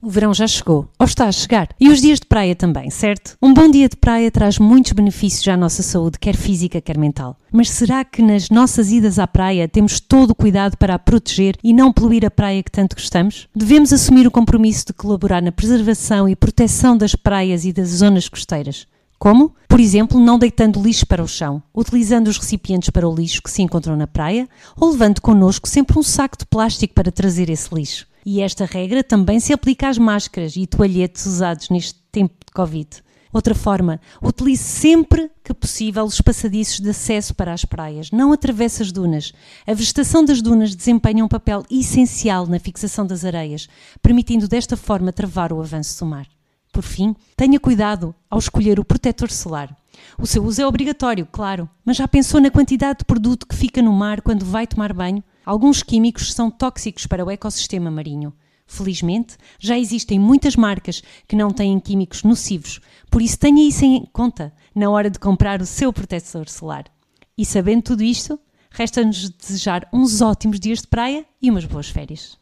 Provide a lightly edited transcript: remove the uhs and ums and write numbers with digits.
O verão já chegou, ou está a chegar, e os dias de praia também, certo? Um bom dia de praia traz muitos benefícios à nossa saúde, quer física, quer mental. Mas será que nas nossas idas à praia temos todo o cuidado para a proteger e não poluir a praia que tanto gostamos? Devemos assumir o compromisso de colaborar na preservação e proteção das praias e das zonas costeiras. Como? Por exemplo, não deitando lixo para o chão, utilizando os recipientes para o lixo que se encontram na praia ou levando connosco sempre um saco de plástico para trazer esse lixo. E esta regra também se aplica às máscaras e toalhetes usados neste tempo de Covid. Outra forma, utilize sempre que possível os passadiços de acesso para as praias, não atravesse as dunas. A vegetação das dunas desempenha um papel essencial na fixação das areias, permitindo desta forma travar o avanço do mar. Por fim, tenha cuidado ao escolher o protetor solar. O seu uso é obrigatório, claro, mas já pensou na quantidade de produto que fica no mar quando vai tomar banho? Alguns químicos são tóxicos para o ecossistema marinho. Felizmente, já existem muitas marcas que não têm químicos nocivos, por isso tenha isso em conta na hora de comprar o seu protetor solar. E sabendo tudo isto, resta-nos desejar uns ótimos dias de praia e umas boas férias.